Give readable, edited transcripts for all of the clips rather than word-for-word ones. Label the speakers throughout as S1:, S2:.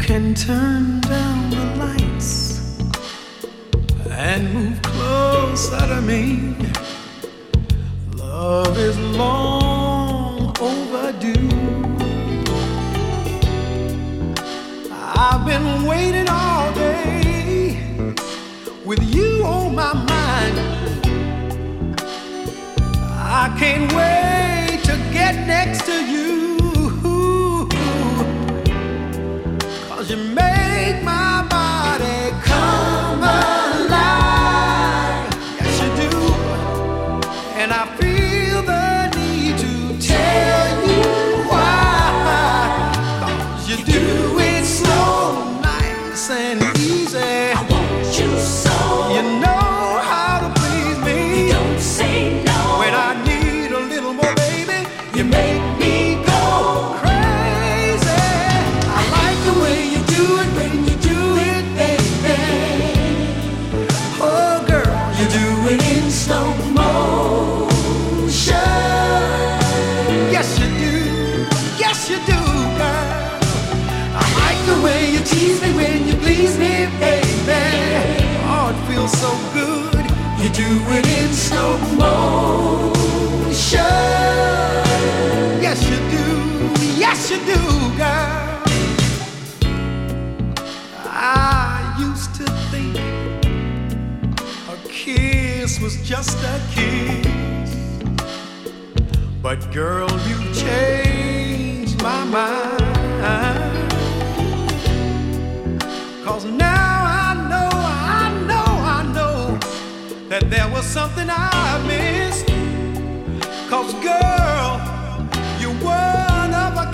S1: can turn down the lights and move closer to me. Love is long overdue. I've been waiting all day with you on my mind. I can't wait to get next to you. You make my body come alive. Yes, you do. And I feel the need to tell you why. 'Cause you do it so nice and easy.
S2: I want you so.
S1: You know how to please me.
S2: You don't say no.
S1: When I need a little more, baby,
S2: you make me go
S1: crazy. I like the way you do it when you do it, baby. Oh, girl,
S2: you do it in slow motion.
S1: Yes, you do. Yes, you do, girl. I like the way you tease me when you please me, baby. Oh, it feels so good.
S2: You do it in slow motion.
S1: Yes, you do. Yes, you do, girl. I used to think a kiss was just a kiss, but girl, you changed my mind. 'Cause now I know that there was something I missed. 'Cause girl, you're one of a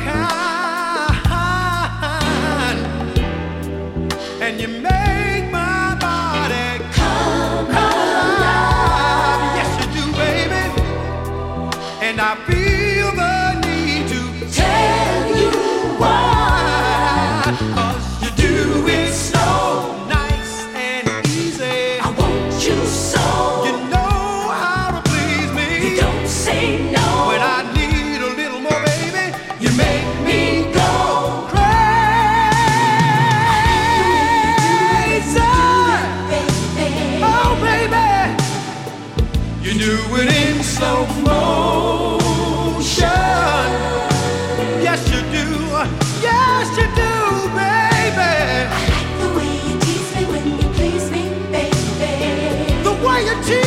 S1: kind, and you make my body come alive. Yes, you do, baby. And I feel the need to
S2: tell you why.
S1: 'Cause you do it so nice and easy.
S2: I want you so.
S1: You know how to please me.
S2: You don't say no.
S1: When I need a little more, baby,
S2: you make me go
S1: crazy. Oh, baby, you do it in slow motion. Yes, you do. Yes, you do, baby.
S2: I like the way you tease me when you please me, baby.
S1: The way you tease